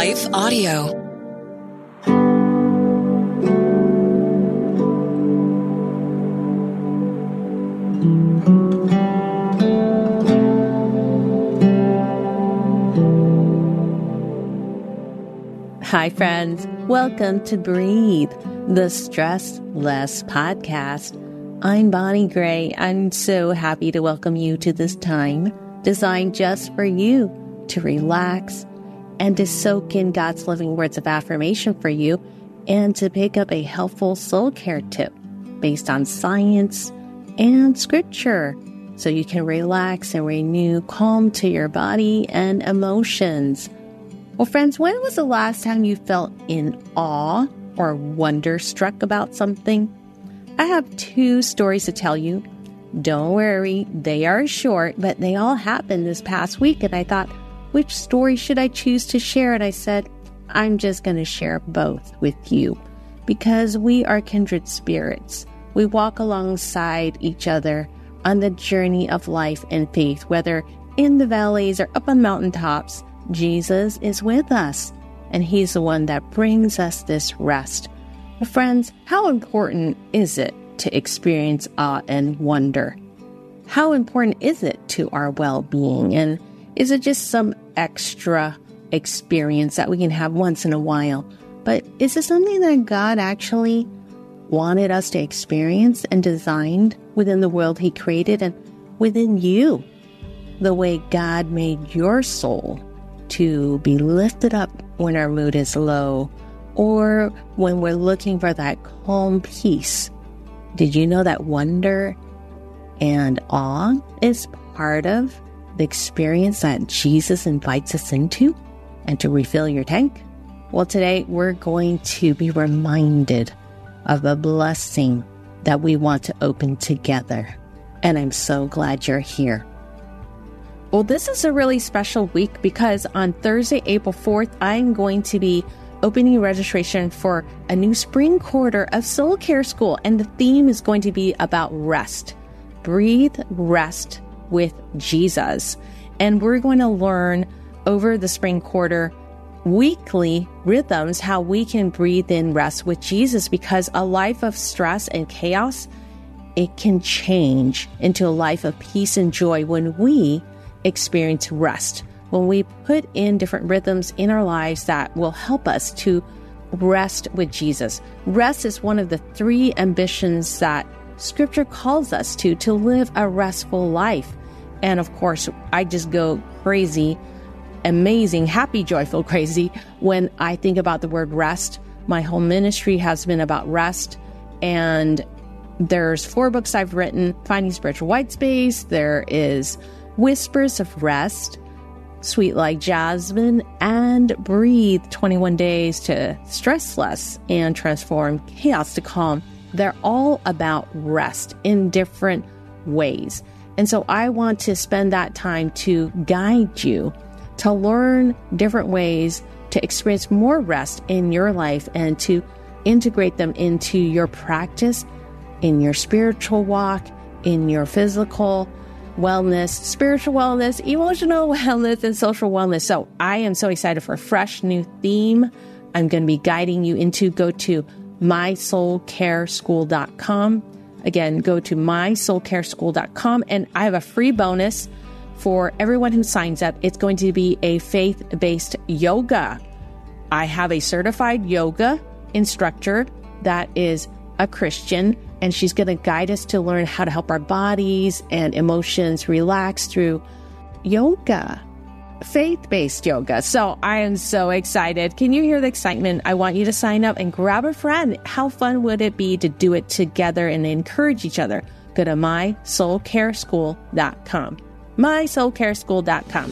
Life Audio. Hi, friends. Welcome to Breathe, the Stress Less podcast. I'm Bonnie Gray. I'm so happy to welcome you to this time designed just for you to relax and to soak in God's living words of affirmation for you and to pick up a helpful soul care tip based on science and scripture so you can relax and renew calm to your body and emotions. Well, friends, when was the last time you felt in awe or wonderstruck about something? I have 2 stories to tell you. Don't worry, they are short, but they all happened this past week. And I thought, which story should I choose to share? And I said, I'm just going to share both with you because we are kindred spirits. We walk alongside each other on the journey of life and faith, whether in the valleys or up on mountaintops. Jesus is with us, and He's the one that brings us this rest. Well, friends, how important is it to experience awe and wonder? How important is it to our well-being? And is it just some extra experience that we can have once in a while? But is it something that God actually wanted us to experience and designed within the world He created and within you? The way God made your soul to be lifted up when our mood is low or when we're looking for that calm peace. Did you know that wonder and awe is part of the experience that Jesus invites us into and to refill your tank? Well, today we're going to be reminded of a blessing that we want to open together. And I'm so glad you're here. Well, this is a really special week because on Thursday, April 4th, I'm going to be opening registration for a new spring quarter of Soul Care School. And the theme is going to be about rest. Breathe, rest with Jesus. And we're going to learn over the spring quarter weekly rhythms how we can breathe in rest with Jesus, because a life of stress and chaos, it can change into a life of peace and joy when we experience rest, when we put in different rhythms in our lives that will help us to rest with Jesus. Rest is one of the 3 ambitions that Scripture calls us to live a restful life. And of course, I just go crazy, amazing, happy, joyful, crazy when I think about the word rest. My whole ministry has been about rest, and there's 4 books I've written: Finding Spiritual White Space, there is Whispers of Rest, Sweet Like Jasmine, and Breathe, 21 Days to Stress Less and Transform Chaos to Calm. They're all about rest in different ways. And so I want to spend that time to guide you to learn different ways to experience more rest in your life and to integrate them into your practice, in your spiritual walk, in your physical wellness, spiritual wellness, emotional wellness, and social wellness. So I am so excited for a fresh new theme I'm going to be guiding you into. Go to mysoulcareschool.com. Again, go to mysoulcareschool.com, and I have a free bonus for everyone who signs up. It's going to be a faith-based yoga. I have a certified yoga instructor that is a Christian, and she's going to guide us to learn how to help our bodies and emotions relax through yoga, faith-based yoga. So I am so excited. Can you hear the excitement? I want you to sign up and grab a friend. How fun would it be to do it together and encourage each other? Go to mysoulcareschool.com. mysoulcareschool.com.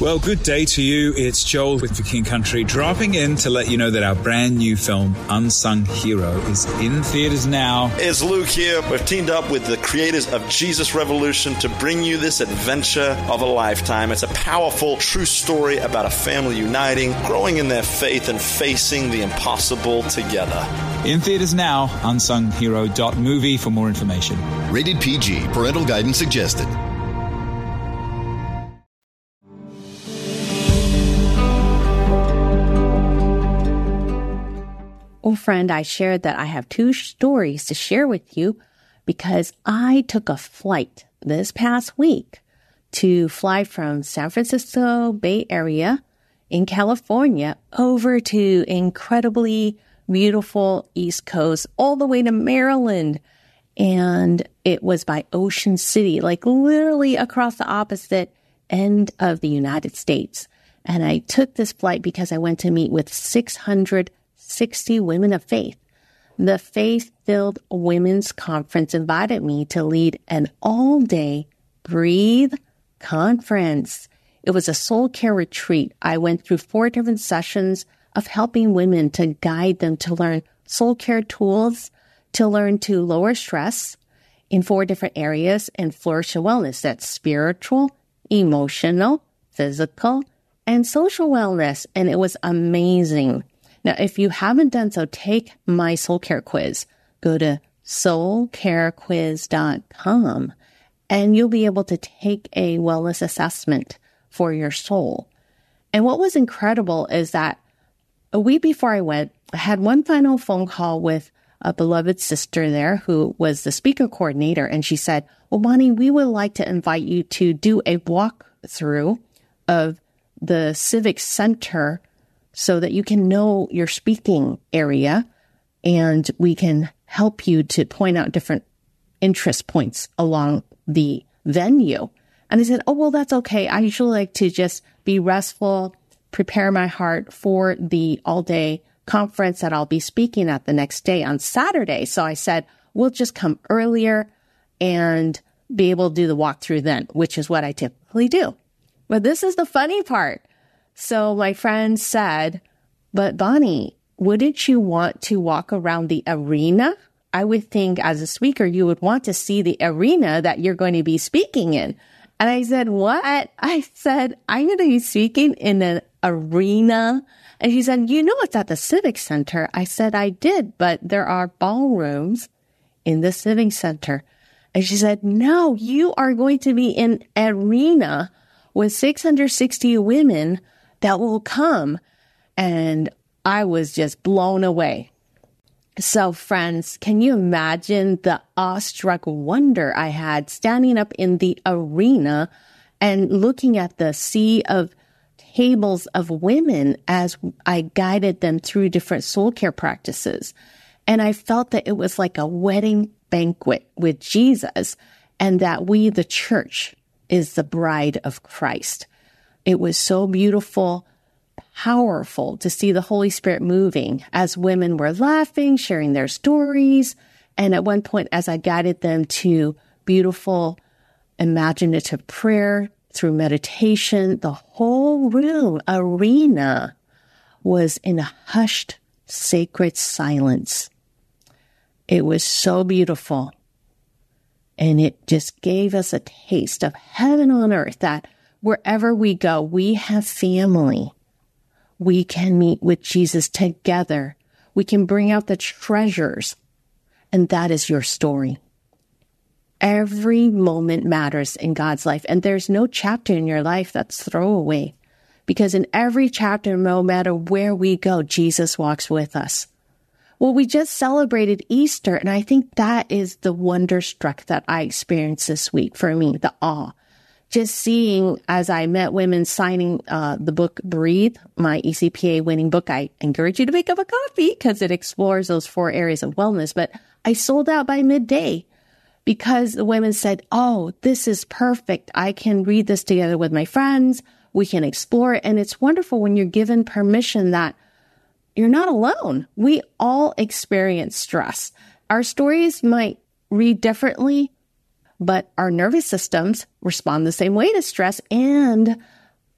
Well, good day to you. It's Joel with The King Country, dropping in to let you know that our brand new film, Unsung Hero, is in theaters now. It's Luke here. We've teamed up with the creators of Jesus Revolution to bring you this adventure of a lifetime. It's a powerful, true story about a family uniting, growing in their faith, and facing the impossible together. In theaters now, unsunghero.movie for more information. Rated PG. Parental guidance suggested. Well, friend, I shared that I have two stories to share with you because I took a flight this past week to fly from San Francisco Bay Area in California over to incredibly beautiful East Coast all the way to Maryland. And it was by Ocean City, like literally across the opposite end of the United States. And I took this flight because I went to meet with 660 women of faith. The Faith-Filled Women's Conference invited me to lead an all-day Breathe conference. It was a soul care retreat. I went through 4 different sessions of helping women to guide them to learn soul care tools, to learn to lower stress in 4 different areas and flourish in wellness. That's spiritual, emotional, physical, and social wellness. And it was amazing. Now, if you haven't done so, take my soul care quiz. Go to soulcarequiz.com and you'll be able to take a wellness assessment for your soul. And what was incredible is that a week before I went, I had one final phone call with a beloved sister there who was the speaker coordinator. And she said, well, Bonnie, we would like to invite you to do a walkthrough of the Civic Center so that you can know your speaking area and we can help you to point out different interest points along the venue. And I said, oh, well, that's okay. I usually like to just be restful, prepare my heart for the all-day conference that I'll be speaking at the next day on Saturday. So I said, we'll just come earlier and be able to do the walkthrough then, which is what I typically do. But this is the funny part. So my friend said, but Bonnie, wouldn't you want to walk around the arena? I would think as a speaker, you would want to see the arena that you're going to be speaking in. And I said, what? I said, I'm going to be speaking in an arena. And she said, you know, it's at the Civic Center. I said, I did, but there are ballrooms in the Civic Center. And she said, no, you are going to be in an arena with 660 women that will come. And I was just blown away. So friends, can you imagine the awestruck wonder I had standing up in the arena and looking at the sea of tables of women as I guided them through different soul care practices. And I felt that it was like a wedding banquet with Jesus and that we, the church, is the bride of Christ. It was so beautiful, powerful to see the Holy Spirit moving as women were laughing, sharing their stories. And at one point, as I guided them to beautiful, imaginative prayer through meditation, the whole room, arena, was in a hushed, sacred silence. It was so beautiful. And it just gave us a taste of heaven on earth, that wherever we go, we have family. We can meet with Jesus together. We can bring out the treasures. And that is your story. Every moment matters in God's life. And there's no chapter in your life that's throwaway. Because in every chapter, no matter where we go, Jesus walks with us. Well, we just celebrated Easter, and I think that is the wonderstruck that I experienced this week for me, the awe. Just seeing, as I met women signing the book Breathe, my ECPA winning book. I encourage you to pick up a copy because it explores those 4 areas of wellness. But I sold out by midday because the women said, oh, this is perfect. I can read this together with my friends. We can explore it. And it's wonderful when you're given permission that you're not alone. We all experience stress. Our stories might read differently, but our nervous systems respond the same way to stress, and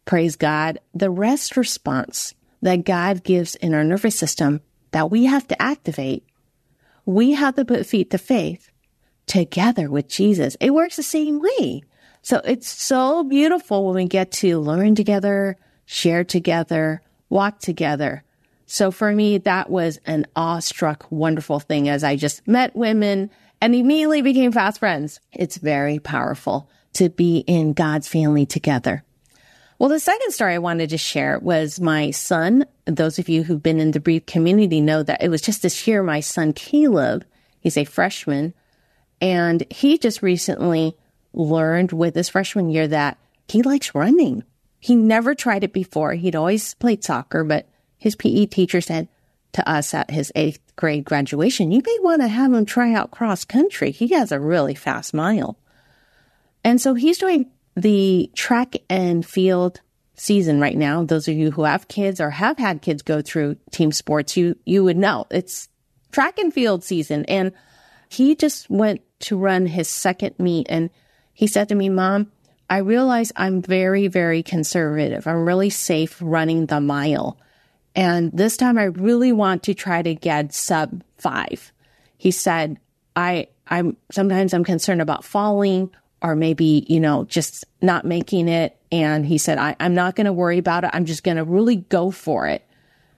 praise God, the rest response that God gives in our nervous system that we have to activate, we have to put feet to faith together with Jesus. It works the same way. So it's so beautiful when we get to learn together, share together, walk together. So for me, that was an awestruck, wonderful thing as I just met women and immediately became fast friends. It's very powerful to be in God's family together. Well, the second story I wanted to share was my son. Those of you who've been in the Breathe community know that it was just this year, my son Caleb, he's a freshman, and he just recently learned with his freshman year that he likes running. He never tried it before. He'd always played soccer, but his PE teacher said to us at his 8th grade graduation, you may want to have him try out cross country. He has a really fast mile. And so he's doing the track and field season right now. Those of you who have kids or have had kids go through team sports, you would know it's track and field season. And he just went to run his second meet. And he said to me, Mom, I realize I'm very, very conservative. I'm really safe running the mile. And this time I really want to try to get sub 5. He said, I'm sometimes concerned about falling or maybe, just not making it. And he said, I'm not going to worry about it. I'm just going to really go for it.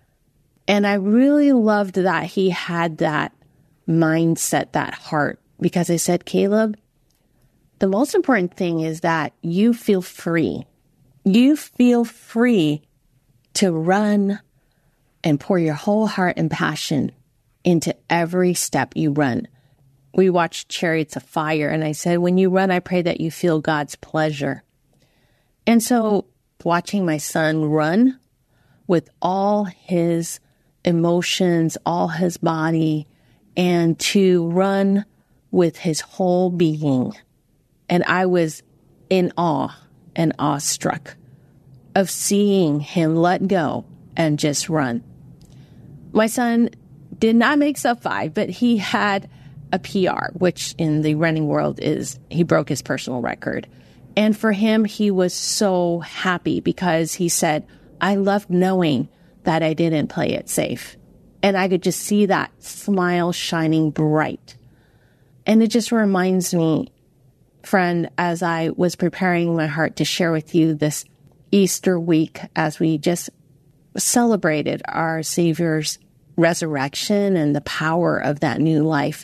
And I really loved that he had that mindset, that heart, because I said, Caleb, the most important thing is that you feel free. You feel free to run and pour your whole heart and passion into every step you run. We watched Chariots of Fire, and I said, when you run, I pray that you feel God's pleasure. And so watching my son run with all his emotions, all his body, and to run with his whole being. And I was in awe and awestruck of seeing him let go and just run. My son did not make sub 5, but he had a PR, which in the running world is he broke his personal record. And for him, he was so happy because he said, I loved knowing that I didn't play it safe. And I could just see that smile shining bright. And it just reminds me, friend, as I was preparing my heart to share with you this Easter week, as we just celebrated our Savior's resurrection and the power of that new life.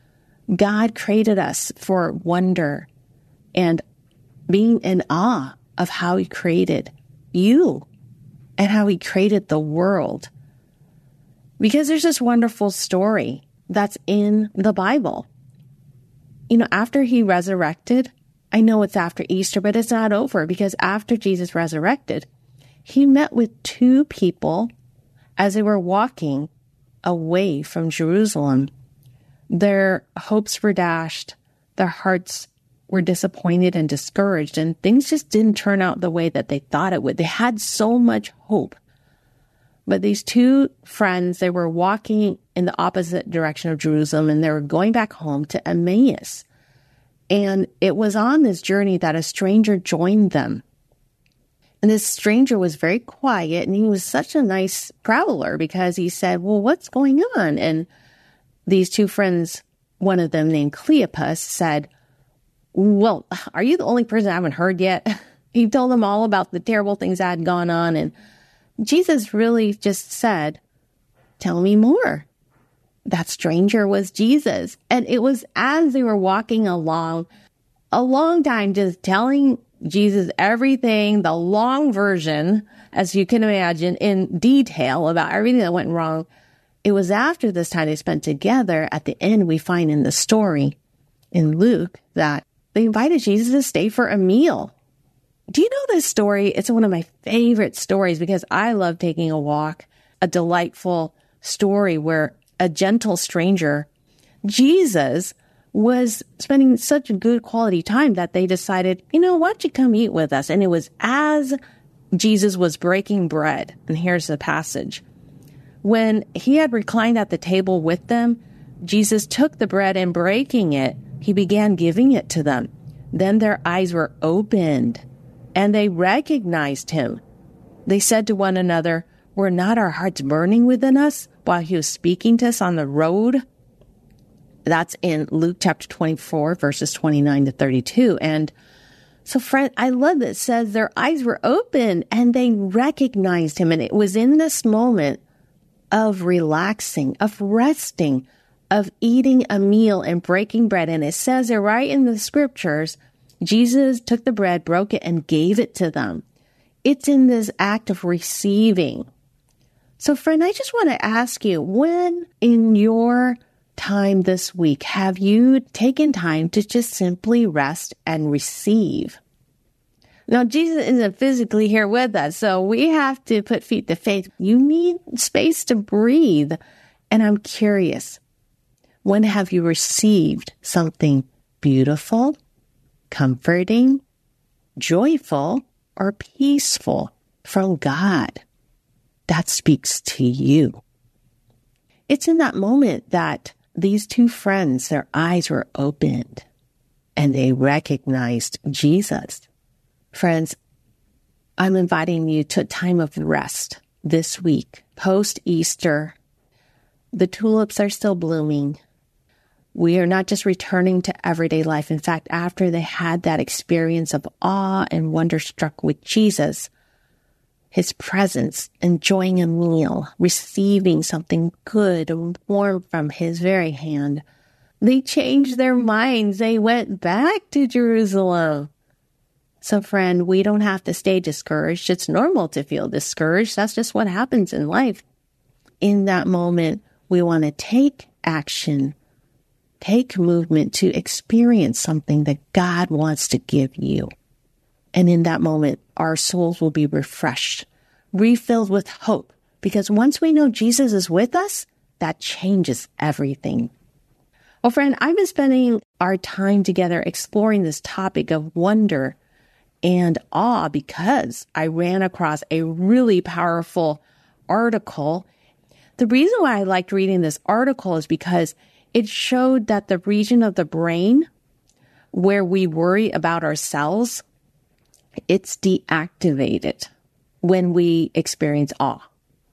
God created us for wonder and being in awe of how he created you and how he created the world. Because there's this wonderful story that's in the Bible. After he resurrected, I know it's after Easter, but it's not over, because after Jesus resurrected, he met with 2 people as they were walking away from Jerusalem. Their hopes were dashed. Their hearts were disappointed and discouraged, and things just didn't turn out the way that they thought it would. They had so much hope. But these 2 friends, they were walking in the opposite direction of Jerusalem, and they were going back home to Emmaus. And it was on this journey that a stranger joined them. And this stranger was very quiet, and he was such a nice prowler because he said, well, what's going on? And these 2 friends, one of them named Cleopas, said, well, are you the only person I haven't heard yet? He told them all about the terrible things that had gone on. And Jesus really just said, tell me more. That stranger was Jesus. And it was as they were walking along, a long time just telling Jesus everything, the long version, as you can imagine, in detail about everything that went wrong. It was after this time they spent together, at the end we find in the story in Luke that they invited Jesus to stay for a meal. Do you know this story? It's one of my favorite stories because I love taking a walk, a delightful story where a gentle stranger, Jesus, was spending such good quality time that they decided, why don't you come eat with us? And it was as Jesus was breaking bread. And here's the passage. When he had reclined at the table with them, Jesus took the bread and breaking it, he began giving it to them. Then their eyes were opened and they recognized him. They said to one another, "Were not our hearts burning within us while he was speaking to us on the road?" That's in Luke chapter 24, verses 29 to 32. And so, friend, I love that it says their eyes were open and they recognized him. And it was in this moment of relaxing, of resting, of eating a meal and breaking bread. And it says there right in the scriptures, Jesus took the bread, broke it, and gave it to them. It's in this act of receiving. So, friend, I just want to ask you, when in your time this week have you taken time to just simply rest and receive? Now, Jesus isn't physically here with us, so we have to put feet to faith. You need space to breathe. And I'm curious, when have you received something beautiful, comforting, joyful, or peaceful from God that speaks to you? It's in that moment that these two friends, their eyes were opened and they recognized Jesus. Friends, I'm inviting you to a time of rest this week, post-Easter. The tulips are still blooming. We are not just returning to everyday life. In fact, after they had that experience of awe and wonder struck with Jesus, his presence, enjoying a meal, receiving something good and warm from his very hand, they changed their minds. They went back to Jerusalem. So, friend, we don't have to stay discouraged. It's normal to feel discouraged. That's just what happens in life. In that moment, we want to take action, take movement to experience something that God wants to give you. And in that moment, our souls will be refreshed, refilled with hope, because once we know Jesus is with us, that changes everything. Well, friend, I've been spending our time together exploring this topic of wonder and awe because I ran across a really powerful article. The reason why I liked reading this article is because it showed that the region of the brain where we worry about ourselves, it's deactivated when we experience awe.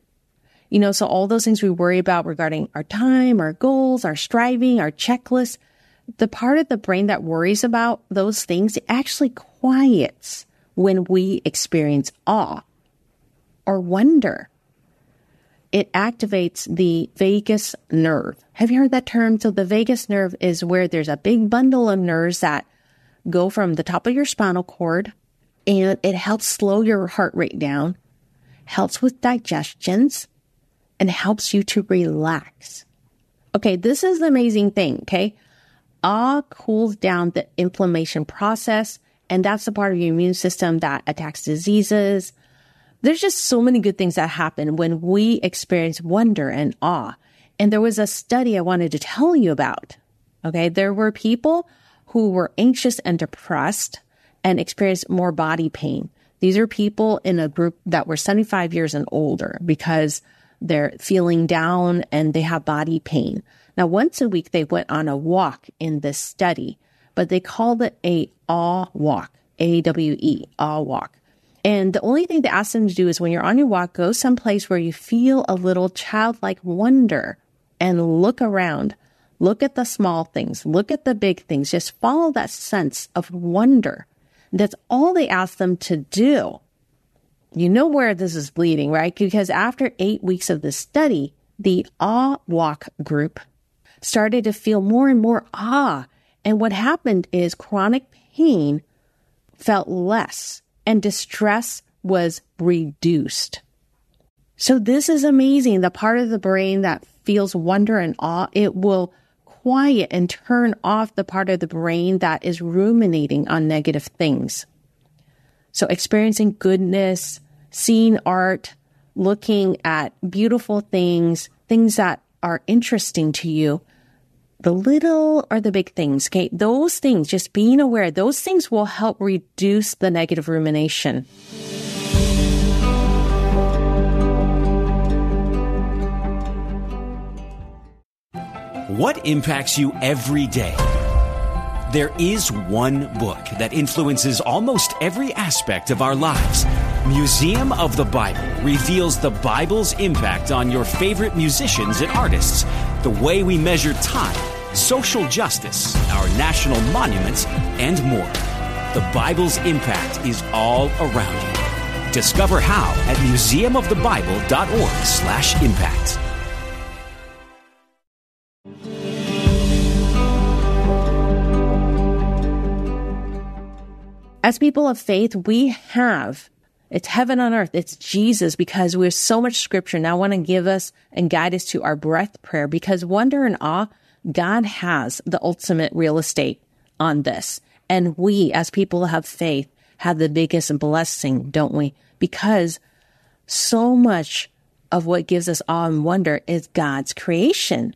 You know, so all those things we worry about regarding our time, our goals, our striving, our checklist, the part of the brain that worries about those things, it actually quiets when we experience awe or wonder. It activates the vagus nerve. Have you heard that term? So the vagus nerve is where there's a big bundle of nerves that go from the top of your spinal cord, and it helps slow your heart rate down, helps with digestions, and helps you to relax. Okay, this is the amazing thing, okay? Awe cools down the inflammation process, and that's the part of your immune system that attacks diseases. There's just so many good things that happen when we experience wonder and awe. And there was a study I wanted to tell you about. Okay, there were people who were anxious and depressed and experienced more body pain. These are people in a group that were 75 years and older because they're feeling down and they have body pain. Now, once a week, they went on a walk in this study, but they called it a awe walk, A-W-E, awe walk. And the only thing they asked them to do is when you're on your walk, go someplace where you feel a little childlike wonder and look around. Look at the small things. Look at the big things. Just follow that sense of wonder. That's all they asked them to do. You know where this is bleeding, right? Because after 8 weeks of this study, the awe walk group started to feel more and more awe. And what happened is chronic pain felt less and distress was reduced. So this is amazing. The part of the brain that feels wonder and awe, it will quiet and turn off the part of the brain that is ruminating on negative things. So experiencing goodness, seeing art, looking at beautiful things, things that are interesting to you, the little or the big things, okay? Those things, just being aware, those things will help reduce the negative rumination. What impacts you every day? There is one book that influences almost every aspect of our lives. Museum of the Bible reveals the Bible's impact on your favorite musicians and artists, the way we measure time, social justice, our national monuments, and more. The Bible's impact is all around you. Discover how at museumofthebible.org/impact. As people of faith, it's heaven on earth. It's Jesus, because we have so much scripture. Now I want to give us and guide us to our breath prayer, because wonder and awe, God has the ultimate real estate on this. And we, as people of faith, have the biggest blessing, don't we? Because so much of what gives us awe and wonder is God's creation.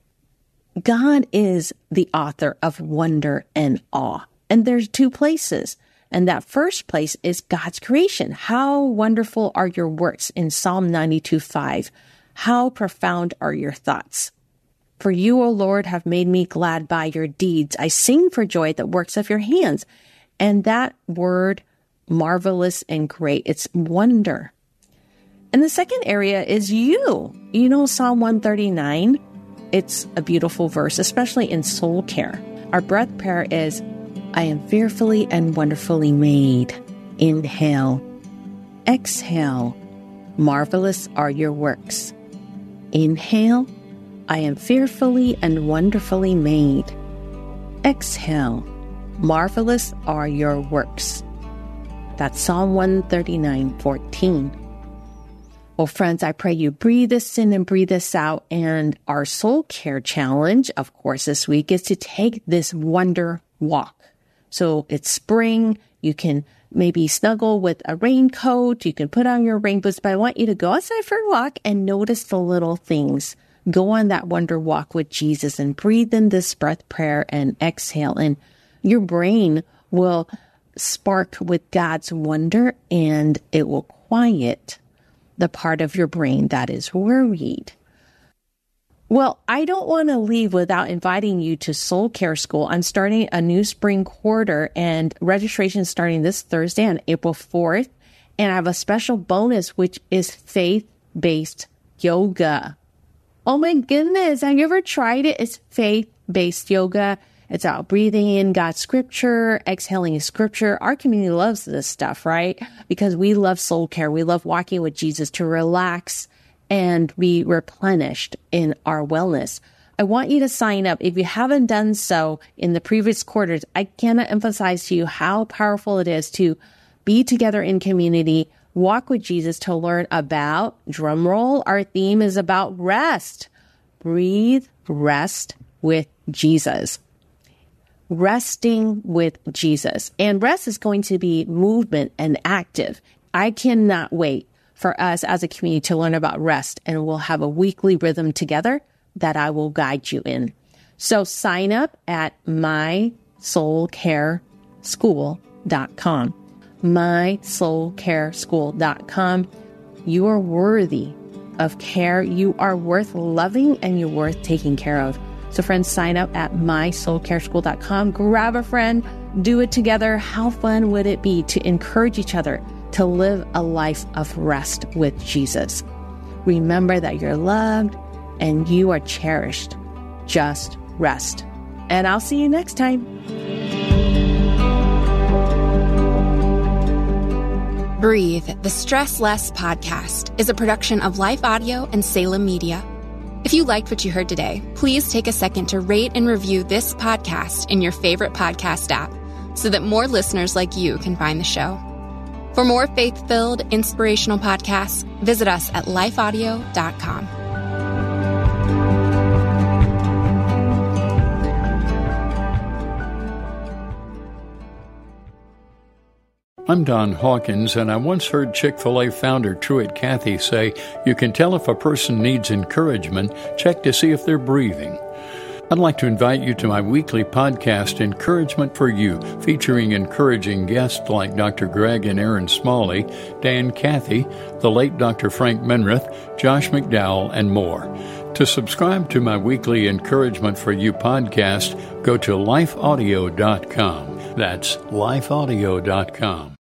God is the author of wonder and awe. And there's two places. And that first place is God's creation. How wonderful are your works in Psalm 92:5. How profound are your thoughts? For you, O Lord, have made me glad by your deeds. I sing for joy at the works of your hands. And that word, marvelous and great, it's wonder. And the second area is you. You know, Psalm 139, it's a beautiful verse, especially in soul care. Our breath prayer is, I am fearfully and wonderfully made. Inhale. Exhale. Marvelous are your works. Inhale. I am fearfully and wonderfully made. Exhale. Marvelous are your works. That's Psalm 139:14. Well, friends, I pray you breathe this in and breathe this out. And our soul care challenge, of course, this week is to take this wonder walk. So it's spring. You can maybe snuggle with a raincoat. You can put on your rain boots, but I want you to go outside for a walk and notice the little things. Go on that wonder walk with Jesus and breathe in this breath prayer and exhale. And your brain will spark with God's wonder, and it will quiet the part of your brain that is worried. Well, I don't want to leave without inviting you to Soul Care School. I'm starting a new spring quarter, and registration is starting this Thursday on April 4th. And I have a special bonus, which is faith-based yoga. Oh my goodness, have you ever tried it? It's faith-based yoga. It's about breathing in God's scripture, exhaling his scripture. Our community loves this stuff, right? Because we love soul care. We love walking with Jesus to relax and be replenished in our wellness. I want you to sign up. If you haven't done so in the previous quarters, I cannot emphasize to you how powerful it is to be together in community, walk with Jesus, to learn about, drumroll, our theme is about rest. Breathe, rest with Jesus. Resting with Jesus. And rest is going to be movement and active. I cannot wait for us as a community to learn about rest, and we'll have a weekly rhythm together that I will guide you in. So sign up at mysoulcareschool.com. mysoulcareschool.com. You are worthy of care. You are worth loving, and you're worth taking care of. So friends, sign up at mysoulcareschool.com. Grab a friend, do it together. How fun would it be to encourage each other to live a life of rest with Jesus? Remember that you're loved and you are cherished. Just rest. And I'll see you next time. Breathe, the Stress Less podcast, is a production of Life Audio and Salem Media. If you liked what you heard today, please take a second to rate and review this podcast in your favorite podcast app so that more listeners like you can find the show. For more faith-filled, inspirational podcasts, visit us at lifeaudio.com. I'm Don Hawkins, and I once heard Chick-fil-A founder Truett Cathy say, "You can tell if a person needs encouragement, check to see if they're breathing." I'd like to invite you to my weekly podcast, Encouragement for You, featuring encouraging guests like Dr. Greg and Aaron Smalley, Dan Cathy, the late Dr. Frank Menrith, Josh McDowell, and more. To subscribe to my weekly Encouragement for You podcast, go to lifeaudio.com. That's lifeaudio.com.